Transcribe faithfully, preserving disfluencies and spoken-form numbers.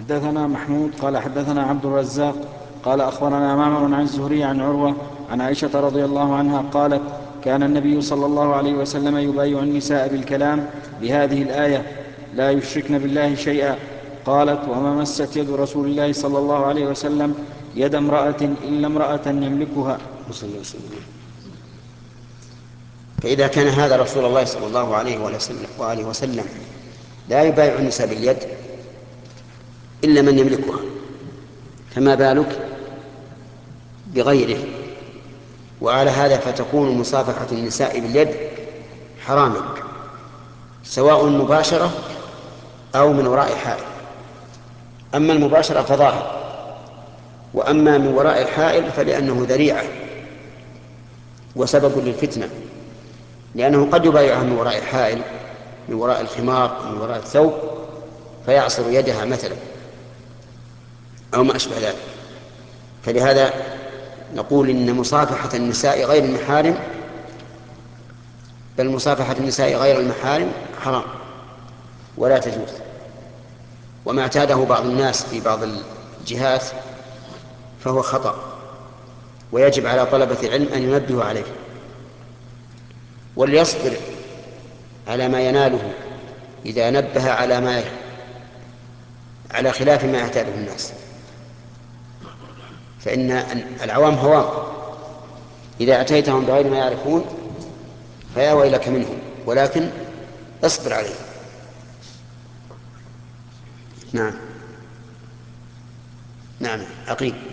حدثنا محمود قال حدثنا عبد الرزاق قال أخبرنا معمر عن الزهري عن عروة عن عائشة رضي الله عنها قالت: كان النبي صلى الله عليه وسلم يبايع النساء بالكلام بهذه الآية: لا يشركن بالله شيئا. قالت: وما مست يد رسول الله صلى الله عليه وسلم يد امرأة إلا امرأة يملكها. فإذا كان هذا رسول الله صلى الله عليه وآله وسلم لا يبايع النساء باليد إلا من يملكها، فما بالك بغيره؟ وعلى هذا فتكون مصافحة النساء باليد حراما، سواء مباشرة أو من وراء حائل. أما المباشرة فظاهر، وأما من وراء الحائل فلأنه ذريعة وسبب للفتنة، لأنه قد يبايعها من وراء الحائل، من وراء الخمار، من وراء الثوب، فيعصر يدها مثلا أو ما أشبه ذلك. فلهذا نقول إن مصافحة النساء غير المحارم، بل مصافحة النساء غير المحارم حرام ولا تجوز. وما اعتاده بعض الناس في بعض الجهات فهو خطأ، ويجب على طلبة العلم أن ينبهوا عليه، وليصبر على ما يناله إذا نبه على ما على خلاف ما يعتاده الناس، فإن العوام هوام، إذا أتيتهم بغير ما يعرفون فيا ويلك منهم، ولكن اصبر عليه. نعم نعم عقيل.